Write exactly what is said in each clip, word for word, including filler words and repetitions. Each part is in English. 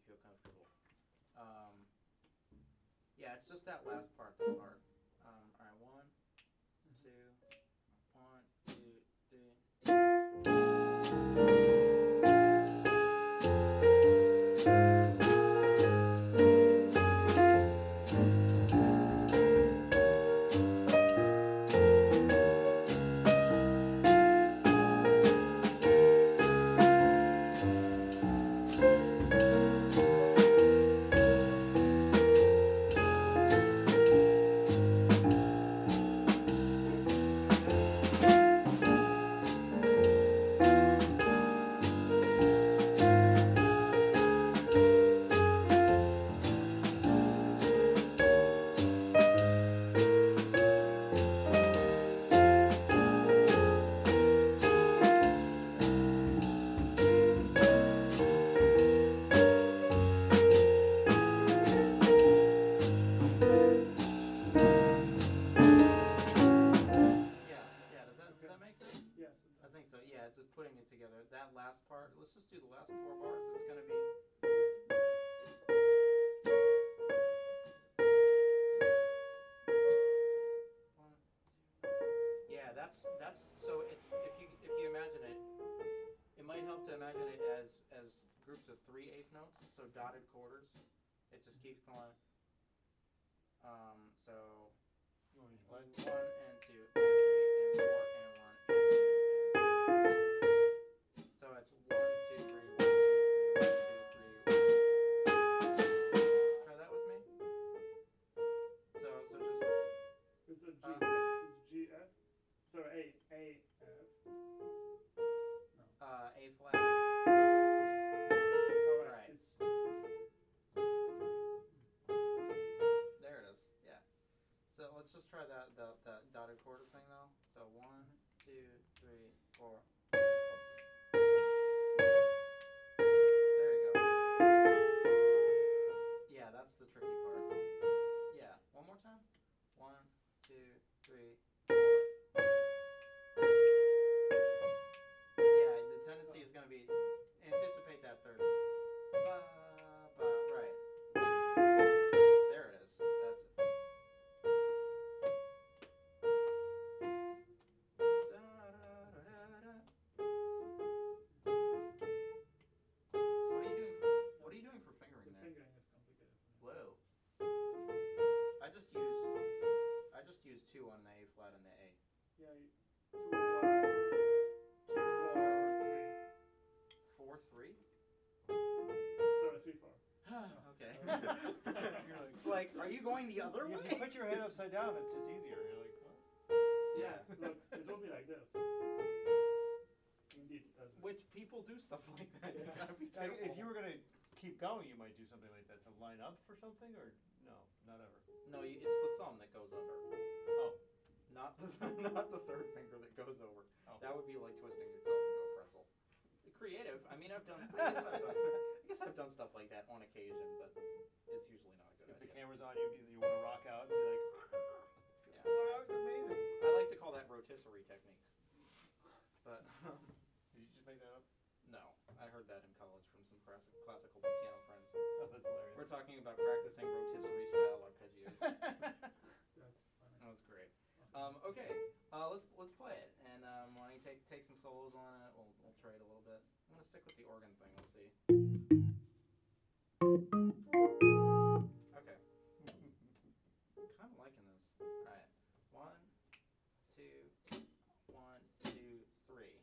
feel comfortable. Um, yeah, it's just that last part that's hard. Um, all right, one, two, one, two, three. Putting it together, that last part, let's just do the last four bars. It's going to be one, two. Yeah, that's that's so it's if you if you imagine it, it might help to imagine it as as groups of three eighth notes, so dotted quarters. It just keeps going. Um, so you want me to play? One and two and three and four and one and two. So it's one, two, three, one, two, three, one, two, three, one. Try that with me. So, so just. It's a G. Uh, it's G F. So A A F. No. Uh, A flat. All right. Right. It's there it is. Yeah. So let's just try that the that dotted quarter thing though. So one, two, three, four. That's the tricky part. Yeah, one more time. One, two, three, four. Yeah, the tendency is going to be anticipate that third. Ba, ba, right. There it is. That's it. Da, da, da, da, da. What are you doing? For, what are you doing for fingering the there? fingering is complicated. Whoa. I just use I just use two on the A flat and the A. Yeah, you, two one, two four three. Four three? Sorry, three four. Okay. You're like, It's like, are you going the other you way? have to put your head upside down. It's just easier. You're like, what? Yeah, look, it will be like this. Indeed, it does. Which people do stuff like that. You Yeah. gotta be Like, careful. if you were gonna keep going, you might do something like that to line up for something, or no, not ever. No, you, it's the thumb that goes under. Oh, Not the not the third finger that goes over. oh. That would be like twisting yourself into a pretzel. It's creative. I mean, I've done. I guess I've done. I guess I've done stuff like that on occasion, but it's usually not a good If the idea. camera's on you, you want to rock out and be like, Yeah. "Wow, that was amazing." I like to call that rotisserie technique. But um, Did you just make that up? no, I heard that in college from some classic, classical piano friends. Oh, that's hilarious. We're talking about practicing rotisserie style arpeggios. That's funny. That was great. Um, okay, uh, let's let's play it, and um, why don't you take take some solos on it? We'll we'll trade a little bit. I'm gonna stick with the organ thing. We'll see. Okay. Kind of liking this. All right. One, two, one, two, three.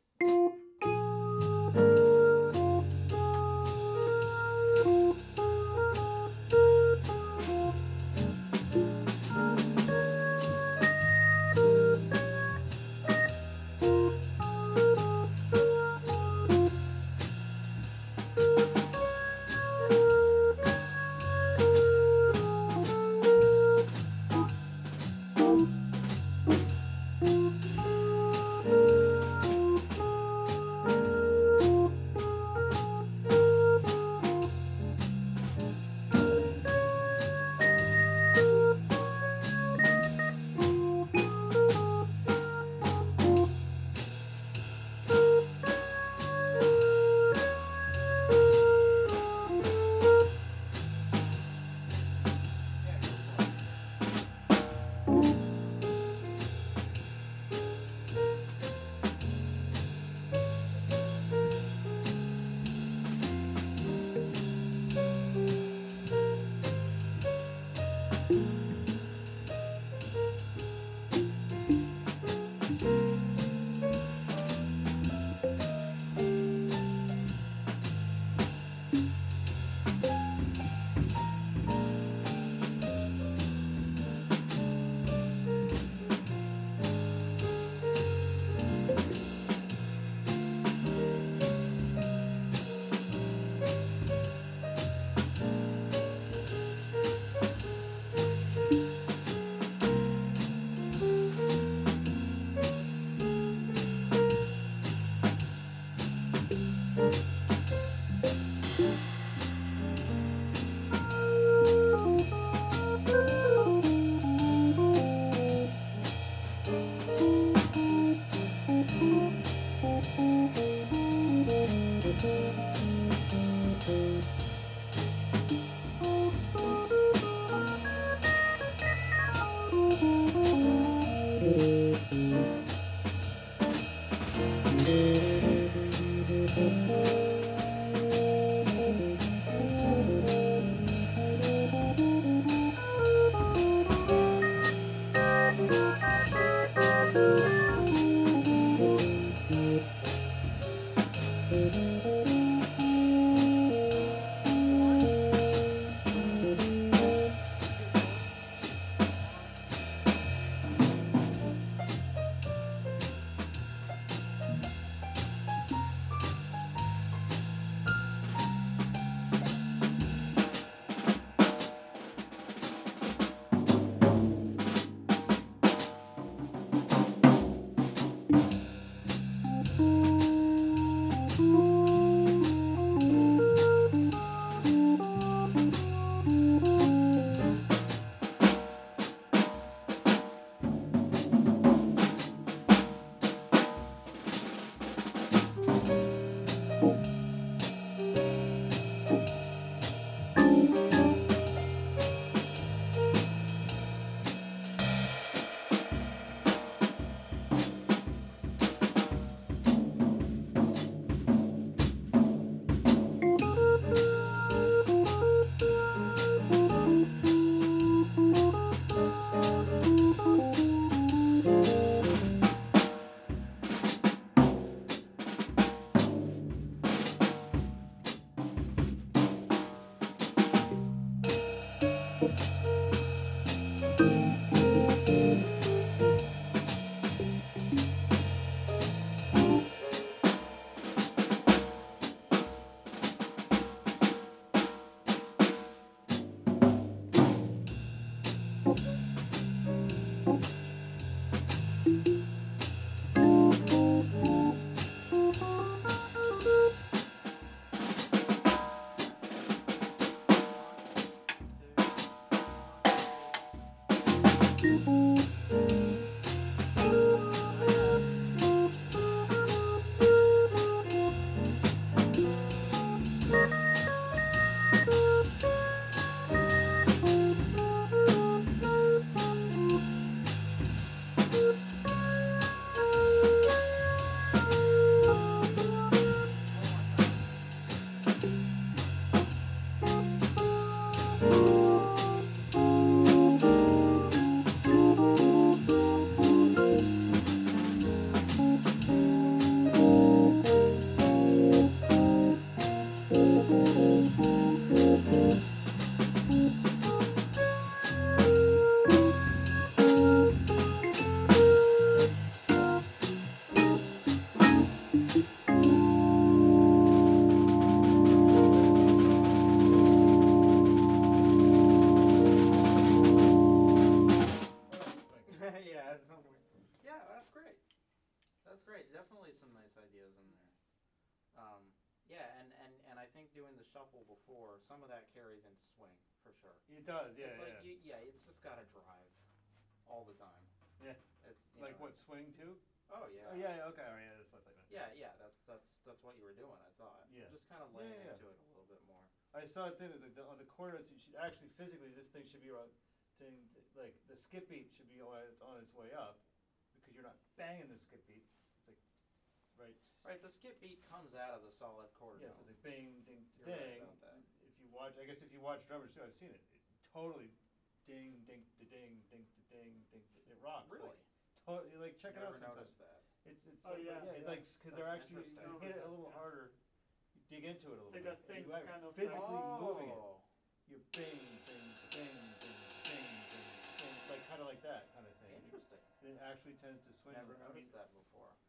definitely some nice ideas in there. Um, yeah, and, and, and I think doing the shuffle before, some of that carries into swing, for sure. It does, yeah, It's yeah. like, you, yeah, it's just gotta drive all the time. Yeah. It's, you Like know, what, swing too? Oh, yeah. Oh, yeah, yeah, okay, all right, yeah, that's what I meant. Yeah, yeah, that's, that's, that's what you were doing, I thought. Yeah. Just kinda laying Yeah, yeah. into it a little bit more. I saw a thing, there's like, the- on the corners, you should, actually physically, this thing should be around, thing, like, the skip beat should be on, it's on its way up, because you're not banging the skip beat, it's like, right? Right, the skip beat comes out of the solid chord Yes, note. it's like bing, ding, You're right ding. about that. If you watch, I guess if you watch drummers too, I've seen it, it totally ding, ding, da ding, ding, da ding, ding, da- it rocks. Really? Like, totally, like, check it out Never sometime. noticed that. It's, it's, Oh, so- yeah, yeah, it's yeah. like, cause they're That's actually, you interesting. hit it a little Yeah. harder, you dig into it a little like bit. that thing You are kind of physically like- moving it. Oh. You're bing, bing, bing, bing, bing, bing, bing, like, kinda like that kind of thing. Interesting. And it actually tends to swing. Never I mean, noticed that before.